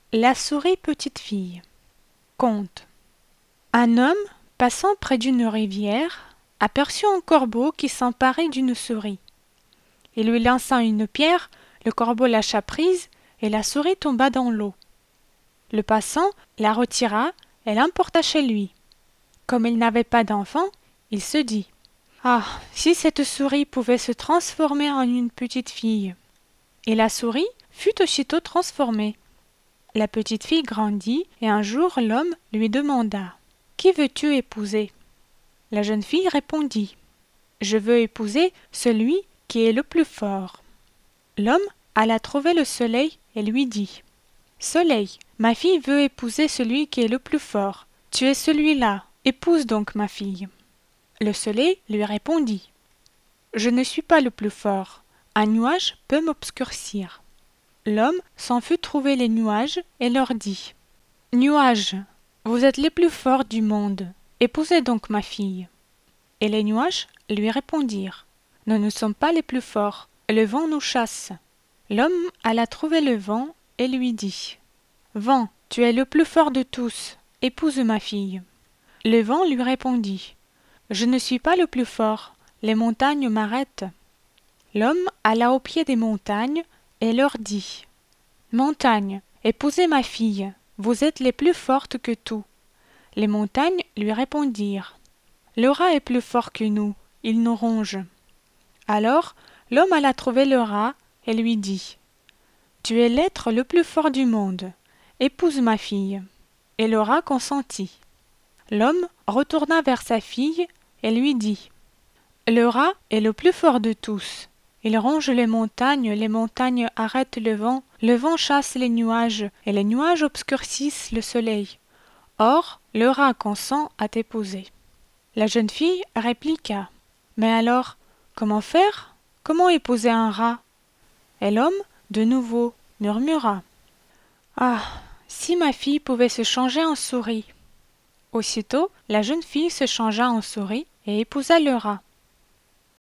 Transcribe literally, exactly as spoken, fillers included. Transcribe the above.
La souris petite fille. Conte. Un homme, passant près d'une rivière, aperçut un corbeau qui s'emparait d'une souris. Il lui lança une pierre, le corbeau lâcha prise et la souris tomba dans l'eau. Le passant la retira et l'emporta chez lui. Comme il n'avait pas d'enfant, il se dit « Ah, si cette souris pouvait se transformer en une petite fille !» Et la souris fut aussitôt transformée. La petite fille grandit et un jour l'homme lui demanda « Qui veux-tu épouser ?» La jeune fille répondit « Je veux épouser celui qui est le plus fort. » L'homme alla trouver le soleil et lui dit « Soleil, ma fille veut épouser celui qui est le plus fort. Tu es celui-là, épouse donc ma fille. » Le soleil lui répondit « Je ne suis pas le plus fort. Un nuage peut m'obscurcir. » L'homme s'en fut trouver les nuages et leur dit « Nuages, vous êtes les plus forts du monde. Épousez donc ma fille. » Et les nuages lui répondirent « Nous ne sommes pas les plus forts. Le vent nous chasse. » L'homme alla trouver le vent et lui dit « Vent, tu es le plus fort de tous. Épouse ma fille. » Le vent lui répondit « Je ne suis pas le plus fort. Les montagnes m'arrêtent. » L'homme alla au pied des montagnes et leur dit « Montagnes, épousez ma fille, vous êtes les plus fortes que tout. » Les montagnes lui répondirent « Le rat est plus fort que nous, il nous ronge. » Alors l'homme alla trouver le rat et lui dit « Tu es l'être le plus fort du monde, épouse ma fille. » Et le rat consentit. L'homme retourna vers sa fille et lui dit « Le rat est le plus fort de tous. Il ronge les montagnes, les montagnes arrêtent le vent, le vent chasse les nuages, et les nuages obscurcissent le soleil. Or, le rat consent à t'épouser. » La jeune fille répliqua « Mais alors, comment faire? Comment épouser un rat ?» Et l'homme, de nouveau, murmura « Ah, si ma fille pouvait se changer en souris !» Aussitôt, la jeune fille se changea en souris et épousa le rat.